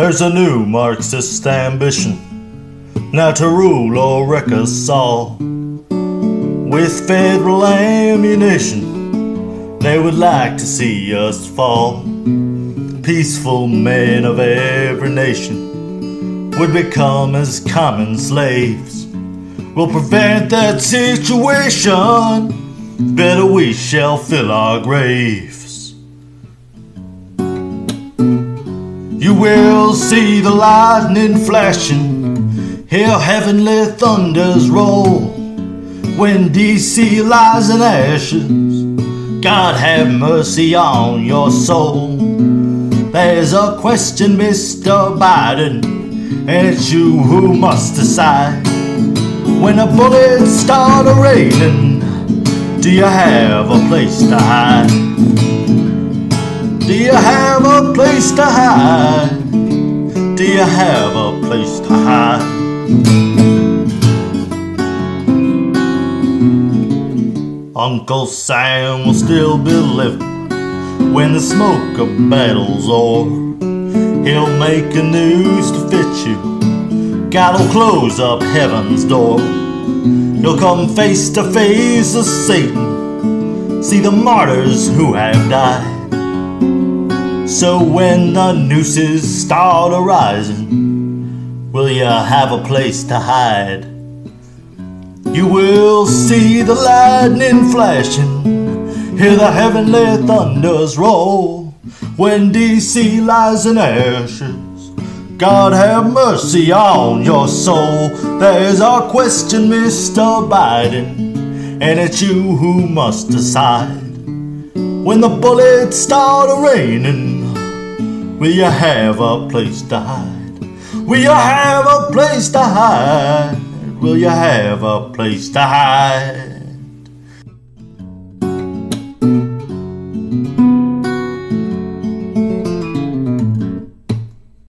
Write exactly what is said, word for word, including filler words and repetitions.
There's a new Marxist ambition, now to rule or wreck us all. With federal ammunition, they would like to see us fall. Peaceful men of every nation would become as common slaves. We'll prevent that situation, better we shall fill our graves. You will see the lightning flashing, hear heavenly thunders roll. When D C lies in ashes, God have mercy on your soul. There's a question, Mister Biden, and it's you who must decide. When the bullets start raining, do you have a place to hide? Do you have a place to hide? Do you have a place to hide? Uncle Sam will still be living when the smoke of battle's o'er. He'll make a noose to fit you, God'll close up heaven's door. He'll come face to face with Satan, see the martyrs who have died. So when the nooses start arising, will you have a place to hide? You will see the lightning flashing, hear the heavenly thunders roll. When D C lies in ashes, God have mercy on your soul. There's our question, Mister Biden, and it's you who must decide. When the bullets start raining, will you have a place to hide? Will you have a place to hide? Will you have a place to hide?